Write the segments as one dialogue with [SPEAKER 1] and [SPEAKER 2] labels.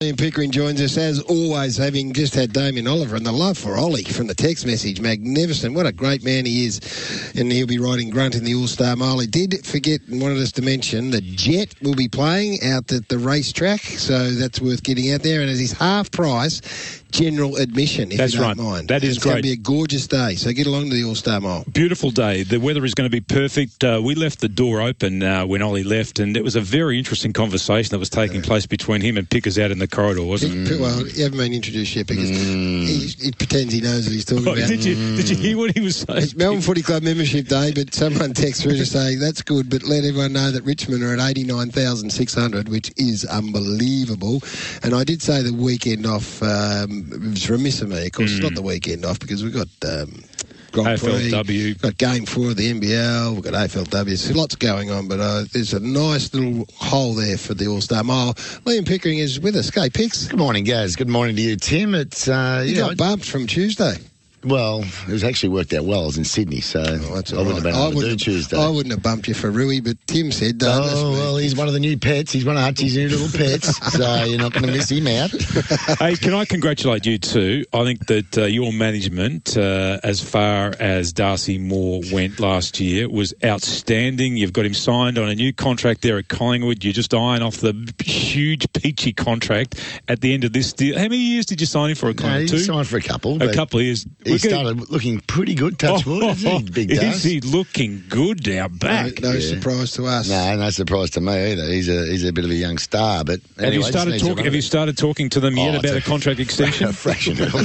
[SPEAKER 1] Ian Pickering joins us, as always, having just had Damien Oliver, and the love for Ollie from the text message, magnificent. What a great man he is. And he'll be riding Grunt in the All-Star Mile. He did forget and wanted us to mention the Jet will be playing out at the racetrack, so that's worth getting out there. And as his half price, general admission, if you don't mind.
[SPEAKER 2] That is
[SPEAKER 1] it's
[SPEAKER 2] great.
[SPEAKER 1] It's going to be a gorgeous day, so get along to the All-Star Mile.
[SPEAKER 2] Beautiful day. The weather is going to be perfect. We left the door open when Ollie left, and it was a very interesting conversation that was taking place between him and Pickers out in the corridor, wasn't it?
[SPEAKER 1] Well, you haven't been introduced yet because he pretends he knows what he's talking about.
[SPEAKER 2] Did you hear what he was saying?
[SPEAKER 1] It's Melbourne Footy Club membership day, but someone texted through to say, that's good, but let everyone know that Richmond are at 89,600, which is unbelievable. And I did say the weekend off, it was remiss of me. Of course, it's not the weekend off because we've got Grand Prix,
[SPEAKER 2] AFLW.
[SPEAKER 1] got Game 4 of the NBL, we've got AFLW. There's lots going on, but there's a nice little hole there for the All-Star Mile. Liam Pickering is with us. Go, Picks.
[SPEAKER 3] Good morning, guys. Good morning to you, Tim. It's
[SPEAKER 1] You got bumped from Tuesday.
[SPEAKER 3] Well, it was actually worked out well. I was in Sydney, so I wouldn't have been able to do Tuesday.
[SPEAKER 1] I wouldn't have bumped you for Rui, but Tim said,
[SPEAKER 3] well, he's one of the new pets. He's one of Hutchie's new little pets, so you're not going to miss him out.
[SPEAKER 2] Hey, can I congratulate you too? I think that your management, as far as Darcy Moore went last year, was outstanding. You've got him signed on a new contract there at Collingwood. You just iron off the huge peachy contract at the end of this deal. How many years did you sign him for at Collingwood?
[SPEAKER 3] He signed for a couple.
[SPEAKER 2] A couple of years.
[SPEAKER 3] He started looking pretty good, touch wood, isn't he, Big Darcy?
[SPEAKER 2] Is he looking good now back?
[SPEAKER 1] No surprise to us.
[SPEAKER 3] No surprise to me either. He's a bit of a young star, but anyway,
[SPEAKER 2] have you started talking to them yet about a contract extension?
[SPEAKER 3] A fraction of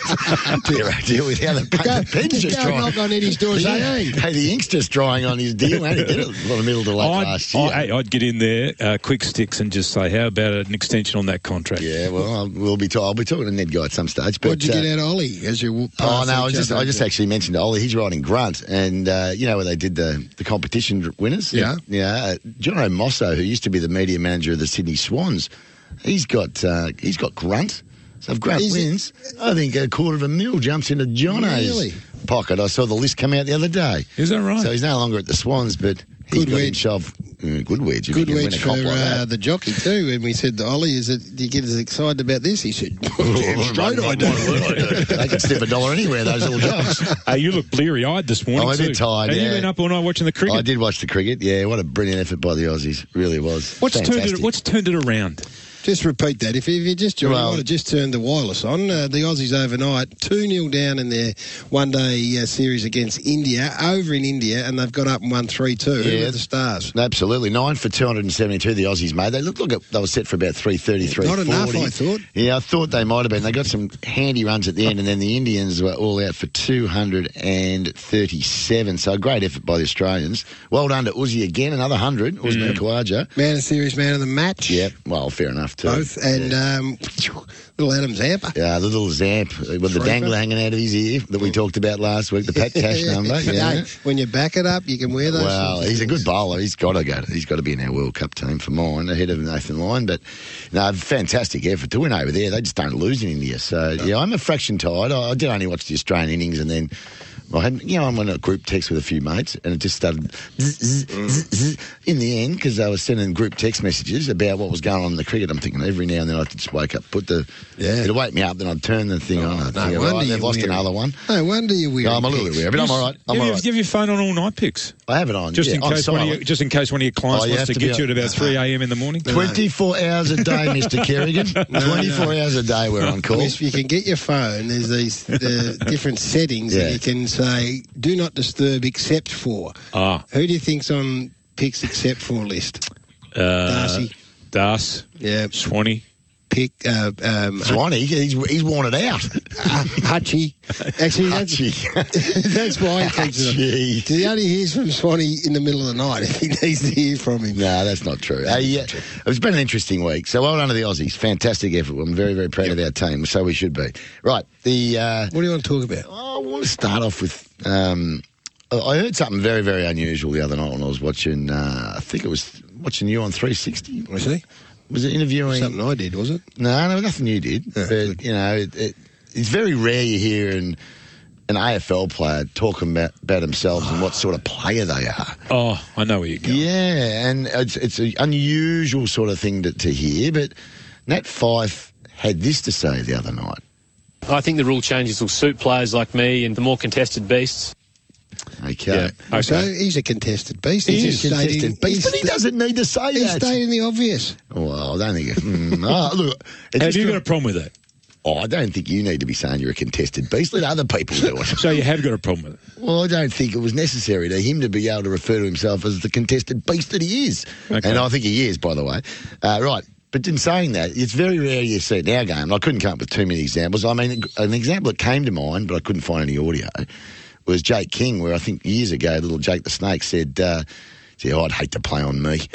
[SPEAKER 3] deal with how the pen's just drying.
[SPEAKER 1] Knock on Eddie's door saying,
[SPEAKER 3] hey, the ink's just drying on his deal, and he did it a lot of middle to late last year.
[SPEAKER 2] I'd get in there, quick sticks, and just say, how about an extension on that contract?
[SPEAKER 3] Yeah, well, I'll be talking to Ned Guy at some stage. But,
[SPEAKER 1] what'd you get out of Ollie as you
[SPEAKER 3] I just actually mentioned to Ollie, he's riding Grunt, and you know where they did the competition winners?
[SPEAKER 1] Yeah.
[SPEAKER 3] Jono Mosso, who used to be the media manager of the Sydney Swans, he's got Grunt. So if Grunt wins, I think $250,000 jumps into Jono's pocket. I saw the list come out the other day.
[SPEAKER 2] Is that right?
[SPEAKER 3] So he's no longer at the Swans, but he got himself good wedge.
[SPEAKER 1] Good wedge for the jockey too. And we said to Ollie, do you get as excited about this? He said, straight I do.
[SPEAKER 3] They can step $1 anywhere, those little dogs.
[SPEAKER 2] Hey, you look bleary-eyed this morning.
[SPEAKER 3] I'm a bit tired,
[SPEAKER 2] Have you been up all night watching the cricket?
[SPEAKER 3] I did watch the cricket, yeah. What a brilliant effort by the Aussies. Really was.
[SPEAKER 2] What's turned it around?
[SPEAKER 1] Just repeat that. If you just joined, I would have just turned the wireless on. The Aussies overnight, 2-0 down in their one-day series against India, over in India, and they've got up and won 3-2.
[SPEAKER 3] Yeah,
[SPEAKER 1] the Stars.
[SPEAKER 3] Absolutely. 9 for 272 the Aussies made. They looked like they were set for about 330, 340.
[SPEAKER 1] Not enough, I thought.
[SPEAKER 3] Yeah, I thought they might have been. They got some handy runs at the end, and then the Indians were all out for 237. So a great effort by the Australians. Well done to Uzi again, another 100. Usman Khawaja.
[SPEAKER 1] Man of the series, man of the match.
[SPEAKER 3] Yeah, well, fair enough too.
[SPEAKER 1] Both. And little Adam Zampa.
[SPEAKER 3] Yeah, the little Zamp with the dangle hanging out of his ear that we talked about last week, the Pat Cash number. Yeah.
[SPEAKER 1] Hey, when you back it up, you can wear those.
[SPEAKER 3] Well, he's a good bowler. He's got to go. He's got to be in our World Cup team for mine, ahead of Nathan Lyon. But no, fantastic effort to win over there. They just don't lose in India. So yeah, I'm a fraction tired. I did only watch the Australian innings, and then I'm on a group text with a few mates, and it just started in the end because they were sending group text messages about what was going on in the cricket. I'm thinking every now and then I'd just wake up, it'd wake me up, then I'd turn the thing on. They've lost another one.
[SPEAKER 1] No wonder you're weird.
[SPEAKER 3] No, I'm a little bit weird, but I'm all right. I'm all right.
[SPEAKER 2] Give your phone on all night, Picks.
[SPEAKER 3] I have it on.
[SPEAKER 2] Just in case one of your clients wants to get you at about 3 a.m. in the morning.
[SPEAKER 3] 24 hours a day, Mr. Kerrigan. 24 hours a day we're on call.
[SPEAKER 1] If you can get your phone, there's these different settings that you can say, do not disturb except for. Who do you think's on Picks except for list? Darcy. Yeah.
[SPEAKER 2] Swanee.
[SPEAKER 3] Swanee, he's worn it out.
[SPEAKER 1] Hutchie. Actually, that's why he keeps it on. He only hears from Swanee in the middle of the night if he needs to hear from him.
[SPEAKER 3] No, that's not true. It's been an interesting week. So well done to the Aussies. Fantastic effort. I'm very, very proud of our team. So we should be. Right.
[SPEAKER 1] What do you want to talk about?
[SPEAKER 3] I want to start off with... I heard something very, very unusual the other night when I was watching... I think it was watching you on 360.
[SPEAKER 1] Was he?
[SPEAKER 3] Was it interviewing...
[SPEAKER 1] Something I did, was it?
[SPEAKER 3] No, nothing you did. But, it's very rare you hear an AFL player talking about themselves and what sort of player they are.
[SPEAKER 2] Oh, I know where you're going.
[SPEAKER 3] Yeah, and it's an unusual sort of thing to hear, but Nat Fyfe had this to say the other night.
[SPEAKER 4] I think the rule changes will suit players like me and the more contested beasts.
[SPEAKER 3] Okay.
[SPEAKER 2] Yeah. Okay.
[SPEAKER 1] So he's a contested beast.
[SPEAKER 3] He is a contested beast, but he doesn't need to say
[SPEAKER 1] He's
[SPEAKER 3] that.
[SPEAKER 1] stating the obvious.
[SPEAKER 3] Well, I don't think... look,
[SPEAKER 2] Have you got a problem with that?
[SPEAKER 3] Oh, I don't think you need to be saying you're a contested beast. Let other people do it.
[SPEAKER 2] So you have got a problem with it?
[SPEAKER 3] Well, I don't think it was necessary to him to be able to refer to himself as the contested beast that he is.
[SPEAKER 2] Okay.
[SPEAKER 3] And I think he is, by the way. Right. But in saying that, it's very rare you see it in our game. I couldn't come up with too many examples. I mean, an example that came to mind, but I couldn't find any audio, was Jake King, where I think years ago, little Jake the Snake said... I'd hate to play on me.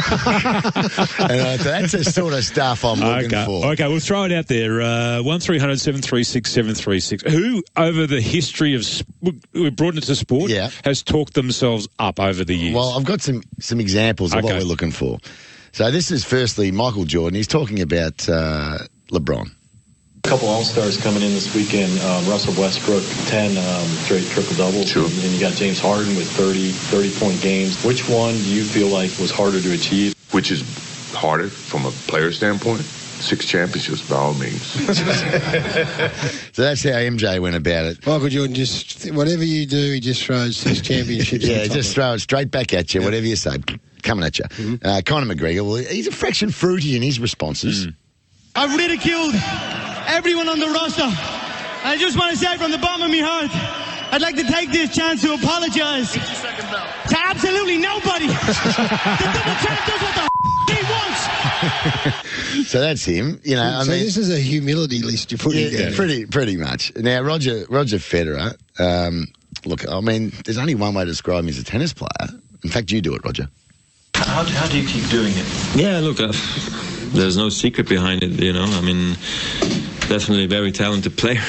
[SPEAKER 3] And that's the sort of stuff I'm looking for.
[SPEAKER 2] Okay, we'll throw it out there. 1300 736 736. Who, over the history of we've brought into sport, has talked themselves up over the years?
[SPEAKER 3] Well, I've got some examples of what we're looking for. So this is firstly Michael Jordan. He's talking about LeBron.
[SPEAKER 5] A couple All-Stars coming in this weekend. Russell Westbrook, 10 straight triple-doubles. Sure. And you got James Harden with 30-point games. Which one do you feel like was harder to achieve?
[SPEAKER 6] Which is harder from a player standpoint? 6 championships, by all means.
[SPEAKER 3] So that's how MJ went about it.
[SPEAKER 1] Michael Jordan, just whatever you do, he just throws 6 championships.
[SPEAKER 3] Just throw it straight back at you, whatever you say. Coming at you. Mm-hmm. Conor McGregor, well, he's a fraction fruity in his responses.
[SPEAKER 7] I've ridiculed everyone on the roster. I just want to say from the bottom of my heart, I'd like to take this chance to apologize to absolutely nobody. The double champ does what the he wants.
[SPEAKER 3] So that's him. You know,
[SPEAKER 1] so this is a humility list you're putting down.
[SPEAKER 3] Pretty much. Now, Roger Federer, look, I mean, there's only one way to describe him as a tennis player. In fact, you do it, Roger.
[SPEAKER 5] How do you keep doing it?
[SPEAKER 8] Yeah, look, there's no secret behind it, you know. I mean, definitely a very talented player.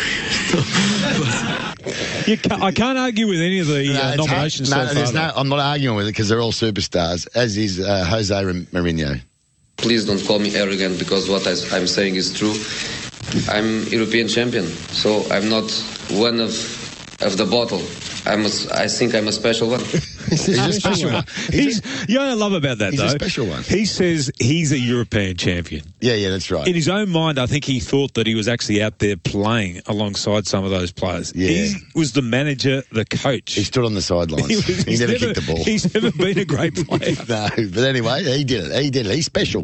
[SPEAKER 2] I can't argue with any of the nominations so far.
[SPEAKER 3] I'm not arguing with it because they're all superstars, as is Jose Mourinho.
[SPEAKER 9] Please don't call me arrogant because what I'm saying is true. I'm European champion, so I'm not one of the bottle. I think I'm a special one.
[SPEAKER 3] He's a special one.
[SPEAKER 2] You know what I love about that,
[SPEAKER 3] he's
[SPEAKER 2] though?
[SPEAKER 3] He's a special one.
[SPEAKER 2] He says he's a European champion.
[SPEAKER 3] Yeah, that's right.
[SPEAKER 2] In his own mind, I think he thought that he was actually out there playing alongside some of those players.
[SPEAKER 3] Yeah.
[SPEAKER 2] He was the manager, the coach.
[SPEAKER 3] He stood on the sidelines. He never kicked the ball.
[SPEAKER 2] He's never been a great player.
[SPEAKER 3] No, but anyway, he did it. He's special.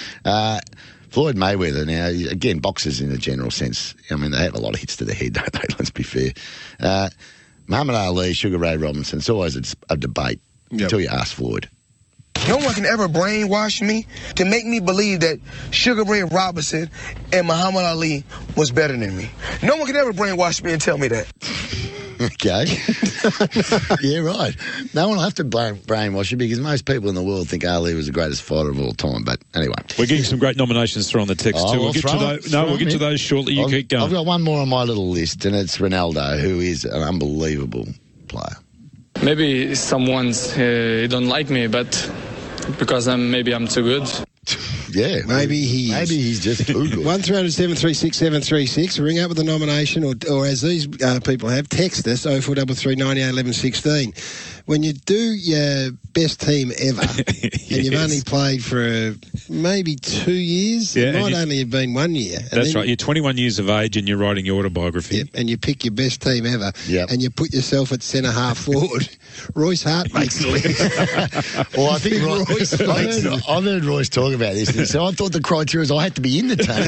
[SPEAKER 3] Floyd Mayweather, now, again, boxers in a general sense. I mean, they have a lot of hits to the head, don't they? Let's be fair. Muhammad Ali, Sugar Ray Robinson, it's always a debate until you ask Floyd.
[SPEAKER 10] No one can ever brainwash me to make me believe that Sugar Ray Robinson and Muhammad Ali was better than me. No one can ever brainwash me and tell me that.
[SPEAKER 3] Okay. Yeah, right. No one will have to brainwash you because most people in the world think Ali was the greatest fighter of all time. But anyway.
[SPEAKER 2] We're getting some great nominations through on the text too. We'll get to those shortly. You keep going.
[SPEAKER 3] I've got one more on my little list, and it's Ronaldo, who is an unbelievable player.
[SPEAKER 11] Maybe someone's don't like me, but because I'm too good.
[SPEAKER 3] Yeah,
[SPEAKER 1] maybe
[SPEAKER 3] he's just too good.
[SPEAKER 1] 1300 736 736. Ring up with a nomination, or as these people have, text us 0433 98 11 16. When you do your best team ever, and you've only played for maybe 2 years, it might only have been 1 year.
[SPEAKER 2] That's right. You're 21 years of age and you're writing your autobiography.
[SPEAKER 1] Yep, and you pick your best team ever, and you put yourself at centre half forward. Royce Hart makes the list.
[SPEAKER 3] Well, I think I've heard Royce talk about this, and so I thought the criteria is I had to be in the team.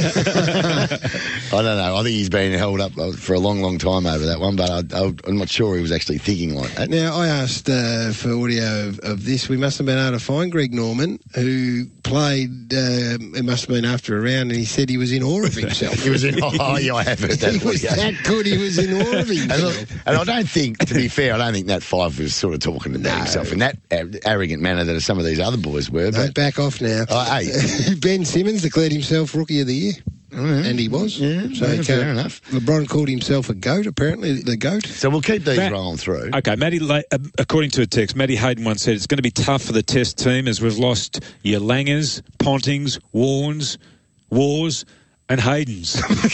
[SPEAKER 3] I don't know. I think he's been held up for a long, long time over that one, but I'm not sure he was actually thinking like that.
[SPEAKER 1] Now, I asked for audio of this. We must have been able to find Greg Norman, who played, it must have been after a round, and he said he was in awe of himself.
[SPEAKER 3] He was in awe. Yeah, I have heard that.
[SPEAKER 1] He was that good, he was in awe of himself.
[SPEAKER 3] And I don't think, to be fair, I don't think Nat Fyfe was sort of talking about himself in that arrogant manner that some of these other boys were.
[SPEAKER 1] But back off now. Ben Simmons declared himself Rookie of the Year. And he was.
[SPEAKER 3] Yeah, so fair enough.
[SPEAKER 1] LeBron called himself a GOAT, apparently, the GOAT.
[SPEAKER 3] So we'll keep these rolling through.
[SPEAKER 2] Okay, according to a text, Matty Hayden once said, it's going to be tough for the Test team as we've lost your Langers, Pontings, Wars, and Haydens.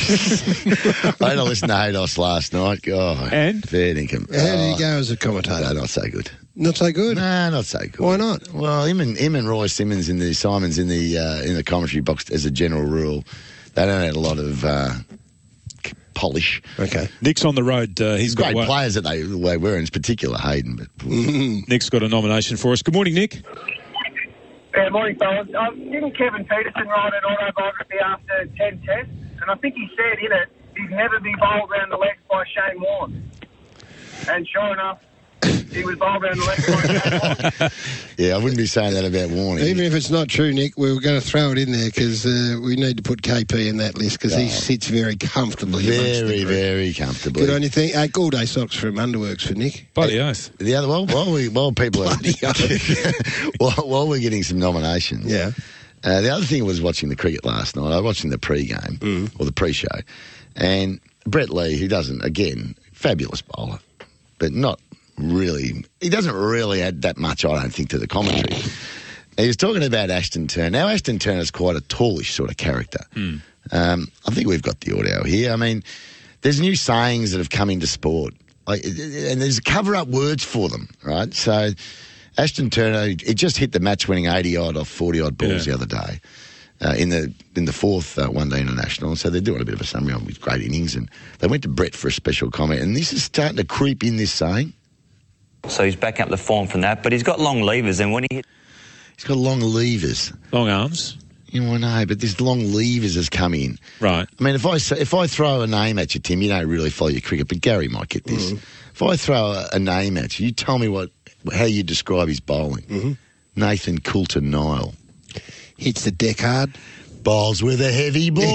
[SPEAKER 3] I had to listen to Haydos last night. Oh,
[SPEAKER 2] and?
[SPEAKER 3] Fair dinkum.
[SPEAKER 1] How did he go as a commentator?
[SPEAKER 3] No, not so good.
[SPEAKER 1] Not so good?
[SPEAKER 3] No, not so good.
[SPEAKER 1] Why not?
[SPEAKER 3] Well, him and Roy Simons in the commentary box, as a general rule, They don't have a lot of polish.
[SPEAKER 1] Okay.
[SPEAKER 2] Nick's on the road. He's got
[SPEAKER 3] great players that they were, in particular Hayden. But
[SPEAKER 2] Nick's got a nomination for us. Good morning, Nick.
[SPEAKER 12] Morning, fellas. Didn't Kevin Peterson write an autobiography after 10 tests? And I think he said in it, he'd never be bowled around the legs by Shane Warne. And sure enough, he was bowled around the legs by Shane Warne.
[SPEAKER 3] Yeah, I wouldn't be saying that about Warne.
[SPEAKER 1] Even if it's not true, Nick, we were going to throw it in there because we need to put KP in that list because he sits very comfortably.
[SPEAKER 3] Very, very comfortably.
[SPEAKER 1] Good on you. All-day socks from Underworks for Nick.
[SPEAKER 2] Bloody oath.
[SPEAKER 3] The other while people are while we're getting some nominations.
[SPEAKER 1] Yeah.
[SPEAKER 3] The other thing was watching the cricket last night. I was watching the pre-game or the pre-show, and Brett Lee, who doesn't, again, fabulous bowler, but not really. He doesn't really add that much, I don't think, to the commentary. He was talking about Ashton Turner. Now, Ashton Turner's quite a tallish sort of character. I think we've got the audio here. I mean, there's new sayings that have come into sport, and there's cover-up words for them, right? So Ashton Turner, he just hit the match-winning 80-odd off 40-odd balls the other day in the fourth one-day international. So they're doing a bit of a summary on with great innings, and they went to Brett for a special comment, and this is starting to creep in, this saying.
[SPEAKER 13] So he's backing up the form from that, but he's got long levers, and when he hit...
[SPEAKER 3] He's got long levers.
[SPEAKER 2] Long arms.
[SPEAKER 3] You know, I know, but this long levers has come in.
[SPEAKER 2] Right.
[SPEAKER 3] I mean, if I throw a name at you, Tim, you don't really follow your cricket, but Gary might get this. If I throw a name at you, you tell me how you describe his bowling. Nathan Coulter-Nile.
[SPEAKER 1] Hits the deck hard.
[SPEAKER 3] Bowls with a heavy ball.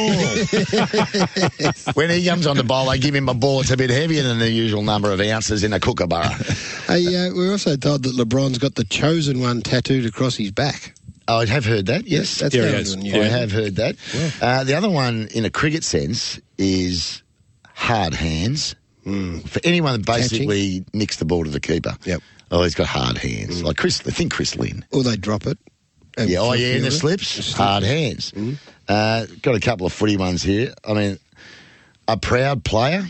[SPEAKER 3] When he comes on the bowl, I give him a ball. It's a bit heavier than the usual number of ounces in a kookaburra.
[SPEAKER 1] Hey, we're also told that LeBron's got the chosen one tattooed across his back.
[SPEAKER 3] Oh, I have heard that, yes.
[SPEAKER 1] That's
[SPEAKER 3] I have heard that.
[SPEAKER 1] Yeah.
[SPEAKER 3] The other one, in a cricket sense, is hard hands. For anyone that basically nicks the ball to the keeper.
[SPEAKER 1] Yep.
[SPEAKER 3] Oh, he's got hard hands. Like Chris Lynn.
[SPEAKER 1] Or they drop it.
[SPEAKER 3] In the slips. Hard hands. Got a couple of footy ones here. I mean, a proud player.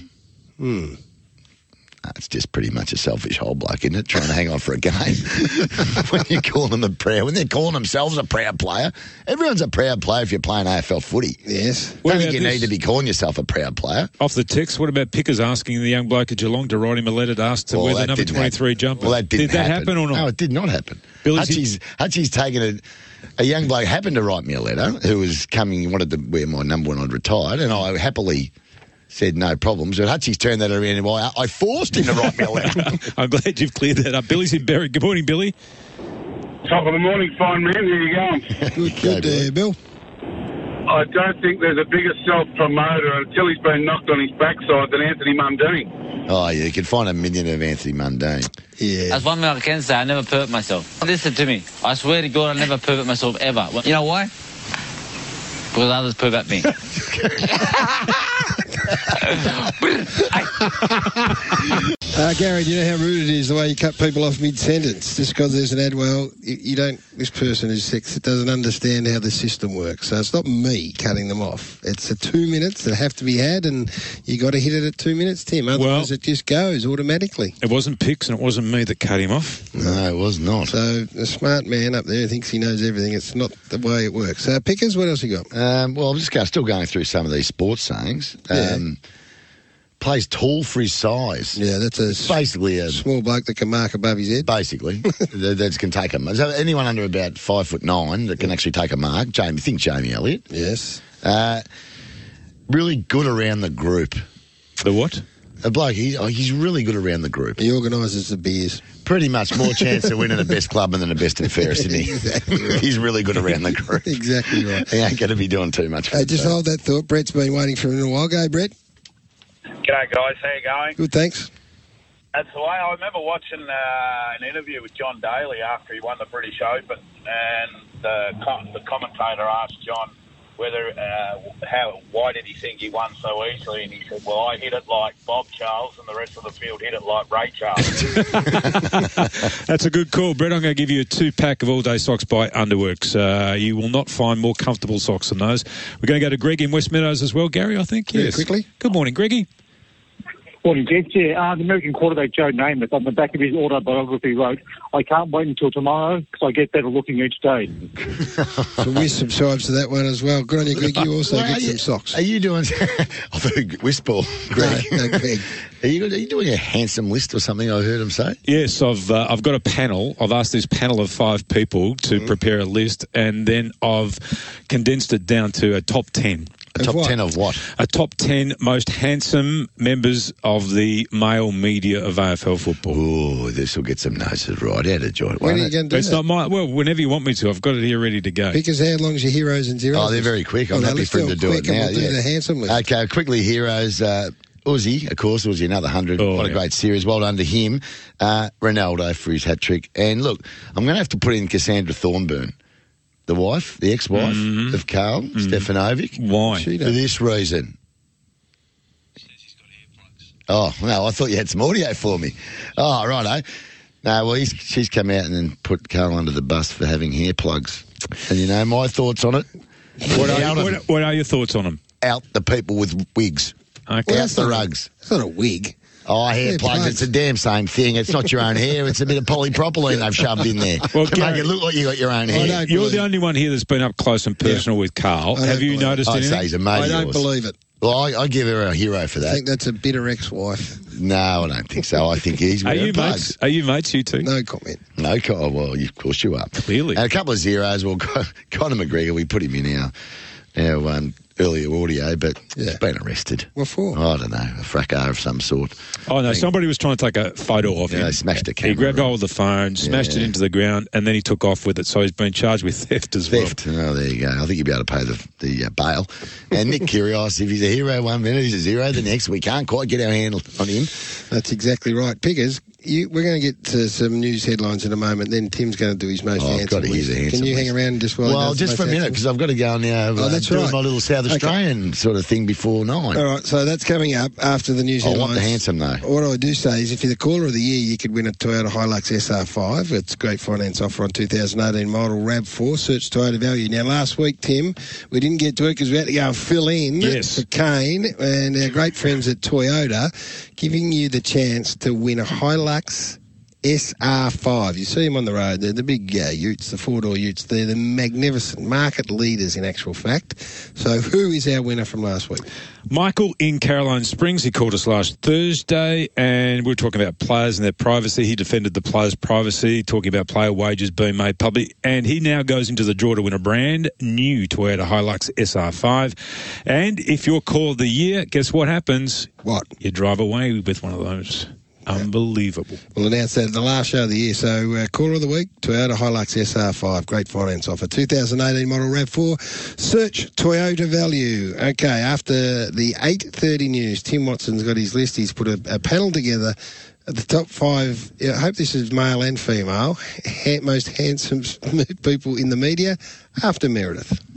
[SPEAKER 3] It's just pretty much a selfish whole bloke, isn't it? Trying to hang on for a game. When you call them when they're calling themselves a proud player. Everyone's a proud player if you're playing AFL footy.
[SPEAKER 1] Yes.
[SPEAKER 3] I don't think you need to be calling yourself a proud player.
[SPEAKER 2] Off the text, what about Pickers asking the young bloke at Geelong to write him a letter to ask to wear the number 23 jumper?
[SPEAKER 3] Well, that did
[SPEAKER 2] that happen or not?
[SPEAKER 3] No, it did not happen. Hutchie's taken a young bloke happened to write me a letter who was coming, wanted to wear my number when I'd retired, and I happily said no problems. But Hutchie's turned that around and I forced him to write me a letter.
[SPEAKER 2] I'm glad you've cleared that up. Billy's in Berry. Good morning, Billy.
[SPEAKER 14] Top of the morning, fine man. How you going?
[SPEAKER 1] Good, Bill.
[SPEAKER 14] I don't think there's a bigger self-promoter until he's been knocked on his backside than Anthony Mundine.
[SPEAKER 3] Oh, yeah, you can find a million of Anthony Mundine.
[SPEAKER 1] Yeah.
[SPEAKER 15] That's one thing I can say. I never pervert myself. Listen to me. I swear to God, I never pervert myself ever. You know why? Because others pervert me.
[SPEAKER 1] Gary, do you know how rude it is the way you cut people off mid-sentence just because there's an ad? Well, you don't. This person who's sex doesn't understand how the system works. So it's not me cutting them off. It's 2 minutes that have to be had, and you got to hit it at 2 minutes, Tim. Otherwise, it just goes automatically.
[SPEAKER 2] It wasn't Pix, and it wasn't me that cut him off.
[SPEAKER 3] No, it was not.
[SPEAKER 1] So the smart man up there thinks he knows everything. It's not the way it works. Pickers, what else you got?
[SPEAKER 3] Well, I'm just still going through some of these sports sayings. Plays tall for his size.
[SPEAKER 1] Yeah, that's
[SPEAKER 3] basically a
[SPEAKER 1] small bloke that can mark above his head.
[SPEAKER 3] Basically, that can take a mark. So anyone under about 5'9" that can actually take a mark. Jamie Elliott.
[SPEAKER 1] Yes.
[SPEAKER 3] Really good around the group.
[SPEAKER 2] The what?
[SPEAKER 3] A bloke. He's really good around the group.
[SPEAKER 1] He organises the beers.
[SPEAKER 3] Pretty much more chance of winning the best club than the best and fairest, isn't he?
[SPEAKER 1] Exactly right.
[SPEAKER 3] He's really good around the group.
[SPEAKER 1] Exactly right.
[SPEAKER 3] He ain't going to be doing too much.
[SPEAKER 1] Just hold that thought. Brett's been waiting for him a while. Go, Brett.
[SPEAKER 16] G'day, guys. How you going?
[SPEAKER 1] Good, thanks.
[SPEAKER 16] That's the way. I remember watching an interview with John Daly after he won the British Open, and the commentator asked John why did he think he won so easily, and he said, well, I hit it like Bob Charles and the rest of the field hit it like Ray Charles.
[SPEAKER 2] That's a good call, Brett. I'm going to give you a 2-pack of all-day socks by Underworks. You will not find more comfortable socks than those. We're going to go to Greg in West Meadows as well, Gary, I think. Yes.
[SPEAKER 1] Very quickly.
[SPEAKER 2] Good morning, Greggy.
[SPEAKER 17] Morning, gents. Yeah, the American quarterback Joe Namath on the back of his autobiography wrote, "I can't wait until tomorrow because I get better looking each day."
[SPEAKER 1] So we subscribe to that one as well. Good on you, Greg. You also get some socks.
[SPEAKER 3] Are you doing... I've heard Wistball, Greg.
[SPEAKER 1] No, Greg.
[SPEAKER 3] Are you doing a handsome list or something, I heard him say?
[SPEAKER 2] Yes, I've got a panel. I've asked this panel of 5 people to prepare a list, and then I've condensed it down to a top 10.
[SPEAKER 3] A top 10 of what?
[SPEAKER 2] A top 10 most handsome members of the male media of AFL football.
[SPEAKER 3] Oh, this will get some noses right out of joint.
[SPEAKER 1] When are you going to do
[SPEAKER 2] It's
[SPEAKER 1] that?
[SPEAKER 2] not my... Well, whenever you want me to. I've got it here ready to go.
[SPEAKER 1] Because how long's your heroes and zeros?
[SPEAKER 3] Oh, they're very quick. I'm happy for him to do it now.
[SPEAKER 1] We'll do the handsome list.
[SPEAKER 3] Okay, quickly, heroes. Uzi, of course, Uzi, another 100. What a great series. Well done to him. Ronaldo for his hat-trick. And look, I'm going to have to put in Cassandra Thornburn, the wife, the ex-wife of Carl Stefanovic.
[SPEAKER 2] Why?
[SPEAKER 3] For this reason. Oh, no, I thought you had some audio for me. Oh, righto. No, well, she's come out and then put Carl under the bus for having hair plugs. And you know my thoughts on it?
[SPEAKER 2] What are your thoughts on them?
[SPEAKER 3] Out the people with wigs.
[SPEAKER 2] Okay.
[SPEAKER 3] Out the rugs.
[SPEAKER 1] It's not a wig.
[SPEAKER 3] Oh, hair plugs. It's the damn same thing. It's not your own hair. It's a bit of polypropylene they've shoved in there to make it look like you got your own hair.
[SPEAKER 2] You're the only one here that's been up close and personal with Carl. Have you noticed anything?
[SPEAKER 3] I'd say he's a mate.
[SPEAKER 1] I don't believe it.
[SPEAKER 3] Well, I give her a hero for that.
[SPEAKER 1] I think that's a bitter ex-wife.
[SPEAKER 3] No, I don't think so. I think he's wearing plugs.
[SPEAKER 2] Are you mates, you two?
[SPEAKER 1] No comment.
[SPEAKER 3] No comment. Well, of course you are.
[SPEAKER 2] Clearly.
[SPEAKER 3] And a couple of zeros. Well, Conor McGregor, we put him in our earlier audio, but he's been arrested.
[SPEAKER 1] What for?
[SPEAKER 3] I don't know, a fracas of some sort.
[SPEAKER 2] Oh, no, somebody was trying to take a photo of him.
[SPEAKER 3] They smashed a camera.
[SPEAKER 2] He grabbed hold of the phone, smashed it into the ground, and then he took off with it, so he's been charged with theft as well.
[SPEAKER 3] Oh, there you go. I think you'll be able to pay the bail. And Nick Kyrgios, if he's a hero one minute, he's a zero the next. We can't quite get our handle on him.
[SPEAKER 1] That's exactly right. Pickers, we're going to get to some news headlines in a moment. Then Tim's going to do his most handsome.
[SPEAKER 3] I've got to hear the handsome.
[SPEAKER 1] Can you hang around just while?
[SPEAKER 3] Well, just for a minute because I've got to go now.
[SPEAKER 1] That's right.
[SPEAKER 3] My little South Australian sort of thing before 9.
[SPEAKER 1] All right, so that's coming up after the news headlines.
[SPEAKER 3] I want the handsome though.
[SPEAKER 1] What I do say is, if you're the caller of the year, you could win a Toyota Hilux SR5. It's great finance offer on 2018 model RAV4. Search Toyota value. Now, last week, Tim, we didn't get to it because we had to go and fill in for Kane and our great friends at Toyota, giving you the chance to win a Hilux SR5. You see them on the road. They're the big utes, the 4-door utes. They're the magnificent market leaders in actual fact. So who is our winner from last week?
[SPEAKER 2] Michael in Caroline Springs. He called us last Thursday and we were talking about players and their privacy. He defended the players' privacy, talking about player wages being made public, and he now goes into the draw to win a brand new Toyota Hilux SR5. And if you're call of the year, guess what happens?
[SPEAKER 1] What?
[SPEAKER 2] You drive away with one of those. Unbelievable.
[SPEAKER 1] We'll announce that at the last show of the year. So, caller of the week, Toyota Hilux SR5. Great finance offer. 2018 model RAV4. Search Toyota value. Okay, after the 8:30 news, Tim Watson's got his list. He's put a panel together at the top 5. I hope this is male and female. Most handsome people in the media after Meredith.